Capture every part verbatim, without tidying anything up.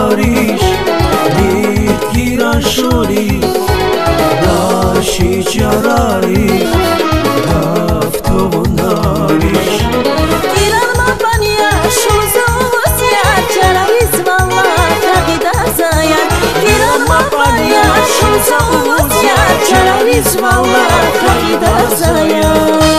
авариш миргирашули даши чарари гафтонариш гиранма пания шузусия чарарис валла тагидазая гиранма пания шузусия чарарис валла тагидазая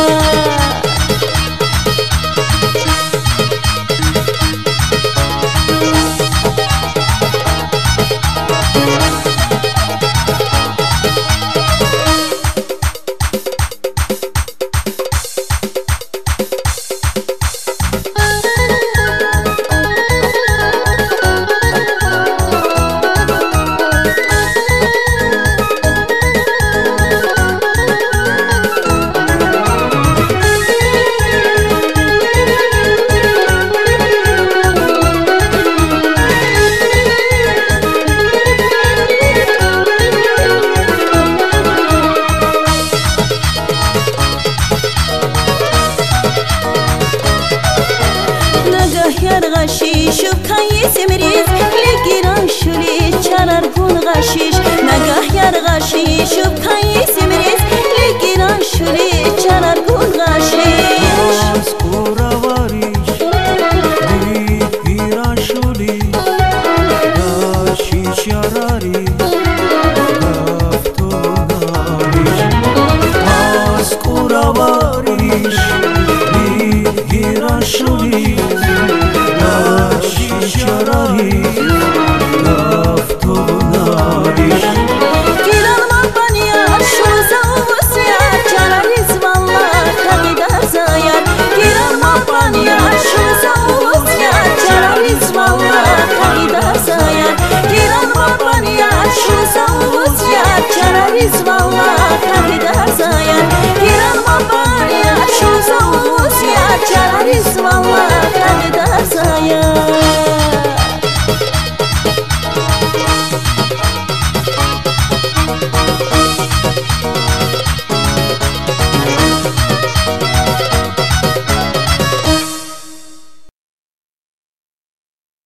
غشیش و کایس مریز لگیران شوری چرار گون غشیش نگاه یر غشیش و کایس مریز لگیران شوری چرار گون غشیش از کوراواریش لگیران شوری غشیش چراری گفتوناریش از کوراواریش لگیران شوری Şarari gaftonariş Giranma pania şuza usya çarariz valla tagidar zayar Giranma pania şuza usya çarariz valla tagidar zayar Giranma pania şuza usya çarariz valla tagidar zayar Giranma pania şuza usya çarariz valla tagidar zayar